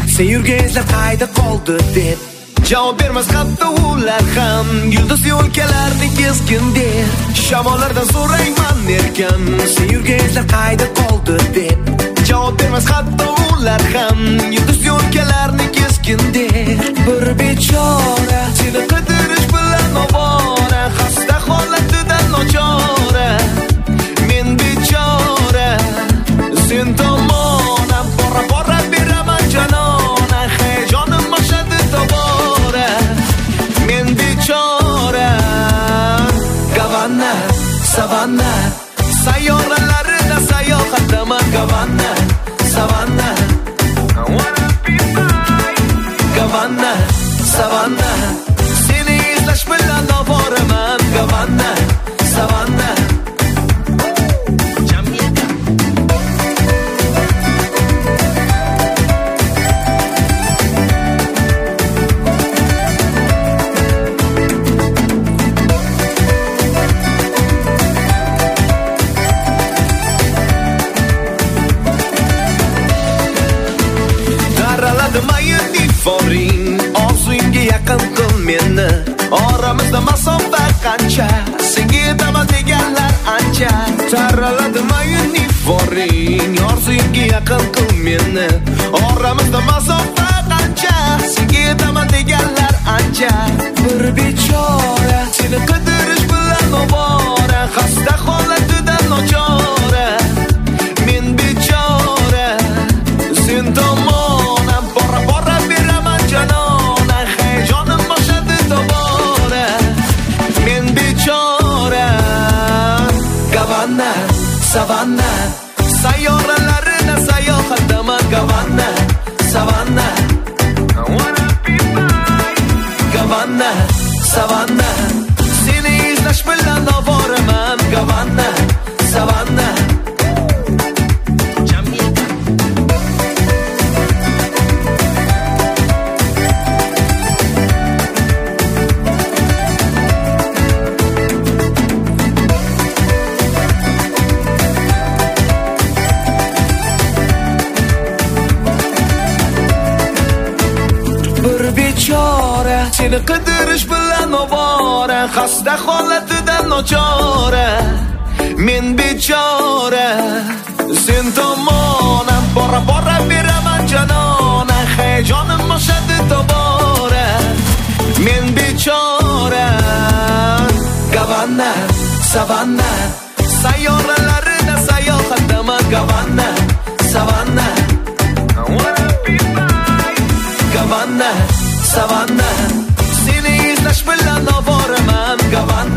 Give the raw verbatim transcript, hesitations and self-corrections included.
Sen yurgizlar qayda qoldi deb javob bermas hatto ular ham. Yulduz yo'lkalarni keskin der, shamollardan so'rayman erkan. Sen yurgizlar qayda qoldi deb javob bermas hatto ular ham. Yulduz yo'lkalarni keskin der. Bir bechora seni qidirish bilan ovora, xasta holatidan nochora. Men bechora sen tomonam bora bora beraman janona. Hayajonim oshadi tobora. Men bechora Gavanna, Savanna, sayyoralarida sayohataman. Gavanna, Savanna, Gavanna, Savanna, seni izlash bilan ovoraman. Gavanna, Savanna. Orzunga yaqin qil meni, oramizda masofa qancha, senga yetaman deganlar ancha. Taraladimi uniforming, orzunga yaqin qil meni, oramizda masofa qancha, senga yetaman deganlar ancha. Bir bechora seni qidirish bilan ovora, xasta holatidan nochora. Men bechora sen tomonam bora bora beraman janona. Hayajonim oshadi tobora. Men bechora Gavanna, Savanna, sayyoralarida sayohataman. Gavanna, Savanna, Gavanna, Savanna, seni izlash bilan ovoraman. Gavanna, Savanna. Seni qidirish bilan ovora, xasta holatidan nochora. Men bechora sen tomonam bora bora beraman janona. Hayajonim oshadi tobora. Men bechora Gavanna, Savanna, sayyoralarida sayohataman. Gavanna, Savanna, Gavanna, Savanna, seni izlash bilan ovoraman. Gavanna.